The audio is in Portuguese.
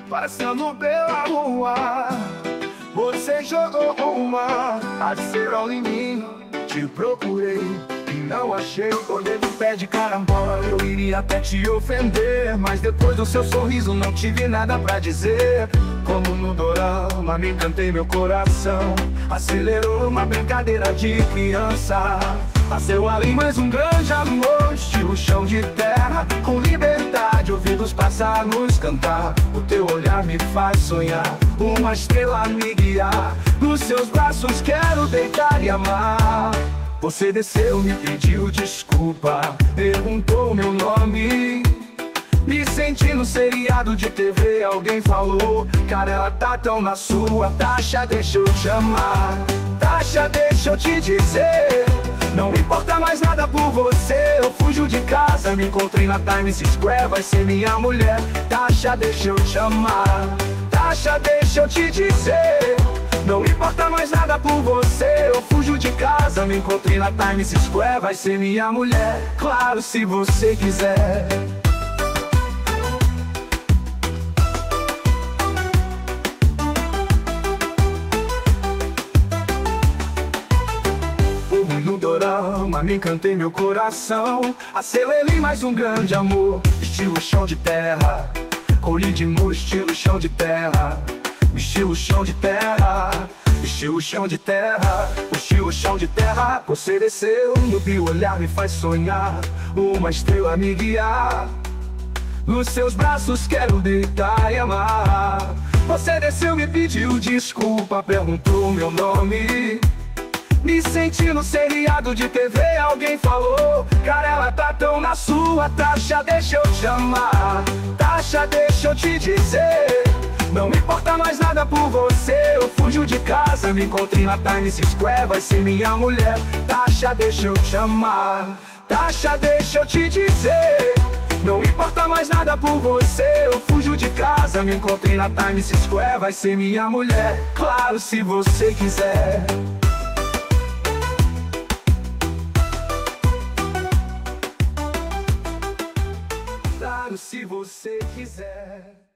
passando pela rua. Você jogou uma acerola em mim. Te procurei e não achei. Olhei do pé de carambola, eu iria até te ofender, mas depois do seu sorriso não tive nada pra dizer. Como no dorama, me encantei, meu coração acelerou uma brincadeira de criança. Nasceu ali mais um grande amor, estilo chão de terra, com liberdade, ouvir os pássaros cantar. O teu olhar me faz sonhar, uma estrela me guiar. Nos seus braços quero deitar e amar. Você desceu, me pediu desculpa, perguntou meu nome. Me senti no seriado de TV, alguém falou: cara, ela tá tão na sua. Tasha, deixa eu te amar. Tasha, deixa eu te dizer, não importa mais nada por você. Eu fujo de casa, me encontrei na Times Square, vai ser minha mulher. Tasha, deixa eu te amar. Tasha, deixa eu te dizer, não importa mais nada por você. Eu fujo de casa, me encontrei na Times Square, vai ser minha mulher. Claro, se você quiser. No dorama, me encantei, meu coração acelerei mais um grande amor, estilo chão de terra. Colhi de muro, estilo chão de terra. Estilo chão de terra, estilo chão de terra, estilo chão de terra. Você desceu, no meu olhar me faz sonhar, uma estrela me guiar. Nos seus braços quero deitar e amar. Você desceu, me pediu desculpa, perguntou meu nome. Me senti no seriado de TV, alguém falou: cara, ela tá tão na sua. Tasha, deixa eu te amar. Tasha, deixa eu te dizer, não me importa mais nada por você. Eu fujo de casa, me encontrei na Times Square, vai ser minha mulher. Tasha, deixa eu te amar. Tasha, deixa eu te dizer, não importa mais nada por você. Eu fujo de casa, me encontrei na Times Square, vai ser minha mulher. Claro, se você quiser. Claro, se você quiser.